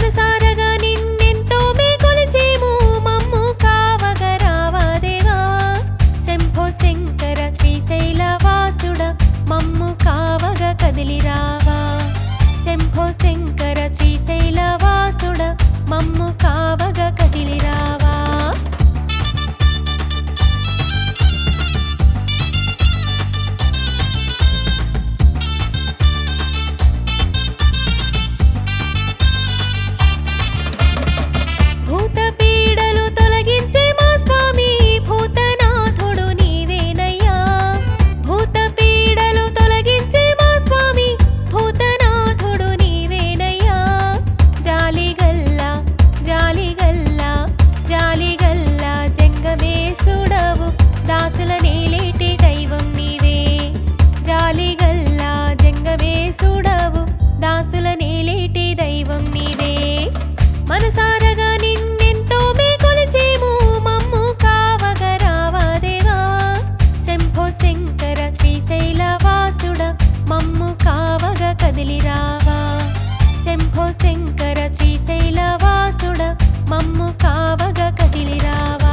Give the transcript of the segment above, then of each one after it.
మనసారగా నిన్నెంతో మే కొలిచేము మమ్ము కావగ రావా దేవా శంభో శంకర శ్రీశైల వాసుడ మమ్ము కావగ కదిలి రావా శంభో శంకర శ్రీశైల వాసుడ మమ్ము కావగ కదిలి రావా భూతపీడలు తొలగించే మా స్వామి భూతనాథుడు నీవేనయ్యా భూతపీడలు తొలగించే మా స్వామి భూతనాథుడు నీవేనయ్యా జాలిగల్లా జాలిగల్లా జాలిగల్లా జంగమేశుడవు దాసుల నేలేటి దైవం నీవే జాలిగల్లా జంగమేశుడవు దాసుల నేలేటి దైవం నీవే మనసారగా నిన్నెంతో మే కొలిచేము మమ్ము కావగ రావా దేవా శంభో శంకర శ్రీశైల వాసుడ మమ్ము కావగ కదిలి రావా శంభో శంకర శ్రీశైల వాసుడ మమ్ము కావగ కదిలి రావా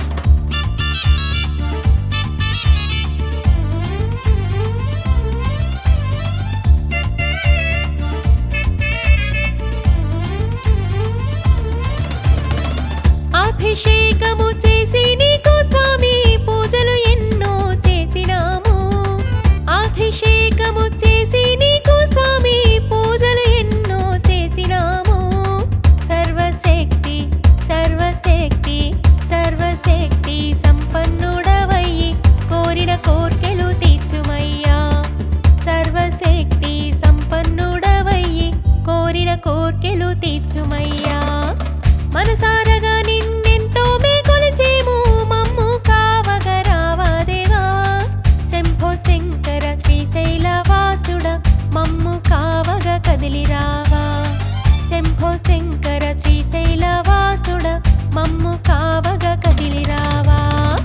అభిషేకము చేసి నీకు స్వామి పూజలు ఎన్నో చేసినాము అభిషేకము చేసి నీకు స్వామి పూజలు ఎన్నో చేసినాము సర్వశక్తి సర్వశక్తి సర్వశక్తి సంపన్నుడవయ్యి కోరిన కోర్కెలు తీర్చుమయ్యా సర్వశక్తి సంపన్నుడవయ్యి కోరిన కోర్కెలు తీర్చుమయ్యా మనసారగా నిన్నెంతో మే కొలిచేము మమ్ము కావగ రావా దేవా శంభో శంకర శ్రీశైల వాసుడ మమ్ము కావగ కదిలి రావా శంభో శంకర శ్రీశైల వాసుడ మమ్ము కావగ కదిలి రావా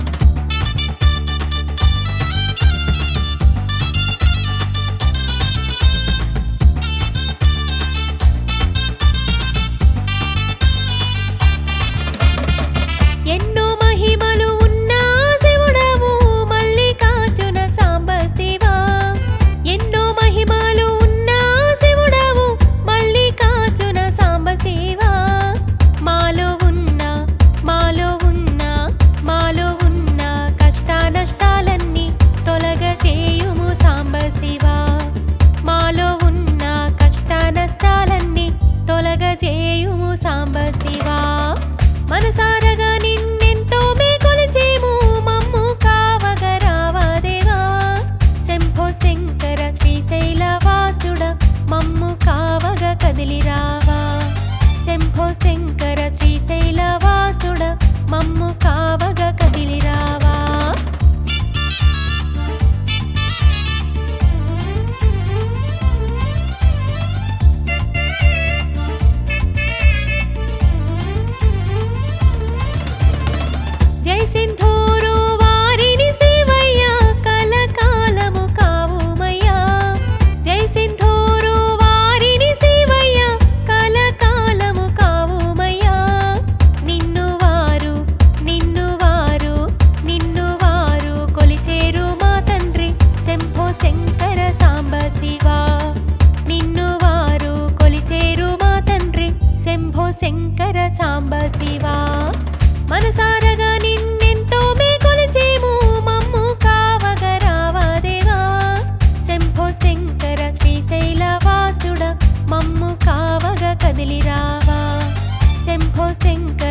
ఎన్నో మహిమలు ఉన్న శివుడవు మల్లికార్జున సాంబ శివా ఎన్నో మహిమలు ఉన్న శివుడవు మల్లికార్జున సాంబ శివా మాలో ఉన్న మాలో ఉన్న మాలో ఉన్న కష్ట నష్టాలన్నీ తొలగ చేయుము సాంబ శివా మాలో ఉన్న కష్ట నష్టాలన్నీ తొలగ చేయుము సాంబ శివా మనసారగా నిన్నెంతో మే కొలిచేము మమ్ము కావగ రావా దేవా శంభో శంకర శ్రీశైల వాసుడ మమ్ము కావగ కదిలి రావా శంభో శంకర శ్రీశైల వాసుడ మమ్ము కావగ కదిలి రావా జై సింధూరు వారిని శివయ్య కలకాలము కావుమయ్యా జై సింధూరు వారిని శివయ్య కలకాలము కావుమయ్యా నిన్ను వారు నిన్ను వారు నిన్ను వారు కొలిచేరు మా తండ్రి శంభో శంకర సాంబ శివా నిన్ను వారు కొలిచేరు మా తండ్రి శంభో శంకర సాంబ శివా మనసారగా నిన్నెంతో మే కొలిచేము మమ్ము కావగ రావా దేవా శంభో శంకర శ్రీశైల వాసుడ మమ్ము కావగ కదిలి రావా శంభో శంకర